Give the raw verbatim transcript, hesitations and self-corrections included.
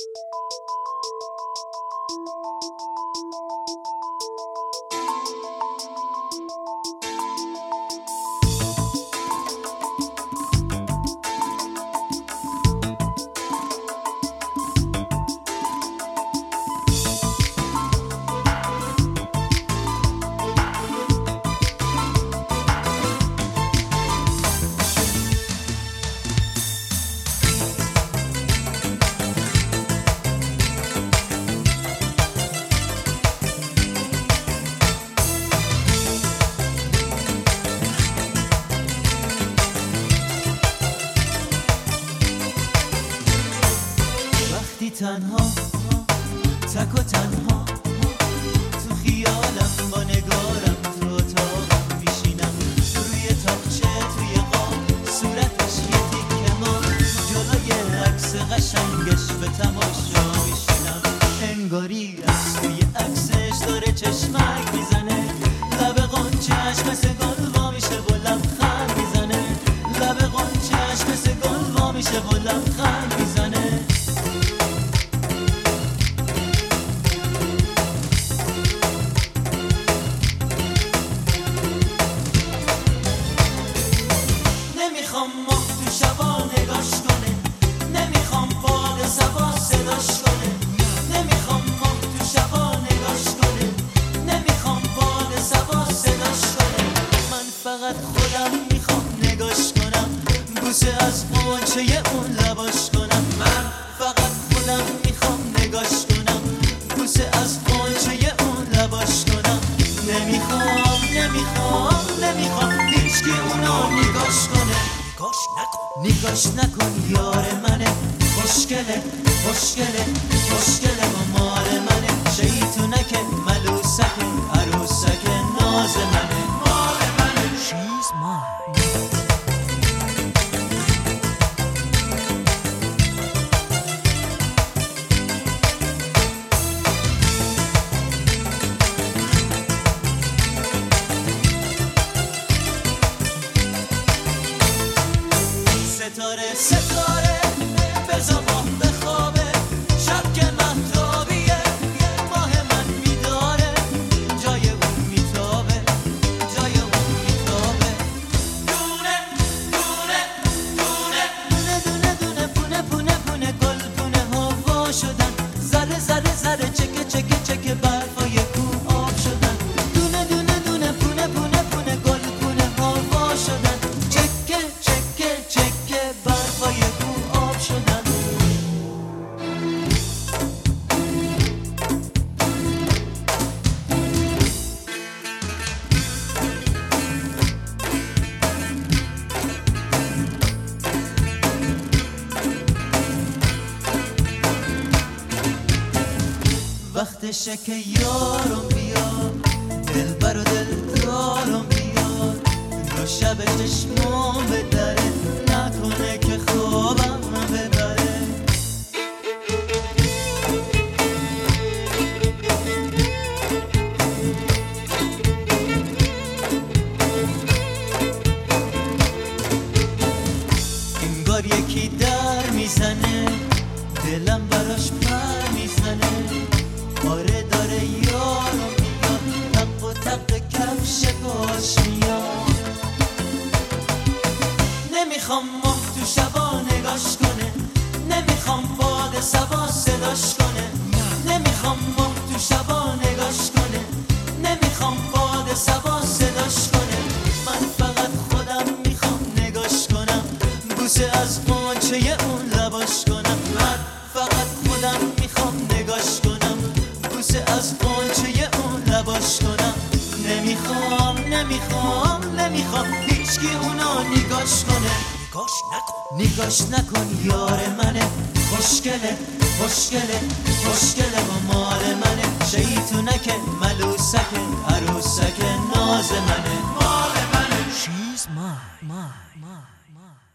تنها تک و تنها تو خیالم با نگارم تو اتاقم میشینم روی تاقچه توی قاب صورتش یه تیکه ما جلوی عکس قشنگش به تماشا میشینم انگاری از توی عکسش داره چشمک میزنه لب قنچه‌اش مثل گل وا میشه و لبخند میزنه لب قنچه‌اش مثل گل وا میشه و لبخند میزنه نمیخوام ماه تو شبا نگاش کنه نمیخوام باد صبا صداش کنه نمیخوام ماه تو شبا نگاش کنه نمیخوام باد صبا صداش کنه من فقط خودم میخوام نگاش کنم بوسه از قنچه اون لباش کنم من فقط خودم میخوام نگاش کنم بوسه از قنچه اون لباش کنم نمیخوام نمیخوام نمیخوام هیچکی اونو نگاش کنه نگاش نکن یار منه خوشگله خوشگله خوشگله و مال منه شیطونک ملوسک عروسک ناز منه مال منه She's mine ستاره ستاره بزا ماه بخوابه شب که مهتابیه ماه من میداره جای اون میتابه جای اون میتابه دونه دونه دونه دونه دونه دونه پونه پونه پونه گل پونه هوا شدن زره زره زره چکه چکه چکه برفای کو آب شدن دونه دونه دونه پونه پونه پونه گل پونه هوا شدن چکه چکه چکه برفای کو آب شدن وقتشه که یارم بیار دلبر و دلدارم بیار رو شب چشمام به دره نکنه که خوابم ببره انگار یکی در میزنه دلم براش پر میزنه آره داره یارم میاد تق و تق کفش پاش میاد نمیخوام ماه تو شبا نگاش کنه نمیخوام باد صبا صداش کنه نمیخوام ماه تو شبا نگاش کنه نمیخوام باد صبا صداش کنه من فقط خودم میخوام نگاش کنم بوسه از قنچه اون لباش کنم من فقط خودم میخوام نگاش کنم بوسه از قنچه اون لباش کنم نمیخوام نمیخوام نمیخوام هیچکی اونو نگاش کنه نگاش نکن یار منه خوشگله خوشگله خوشگله و مال منه شیطونک ملوسک عروسک ناز منه مال منه She's mine, mine, mine, mine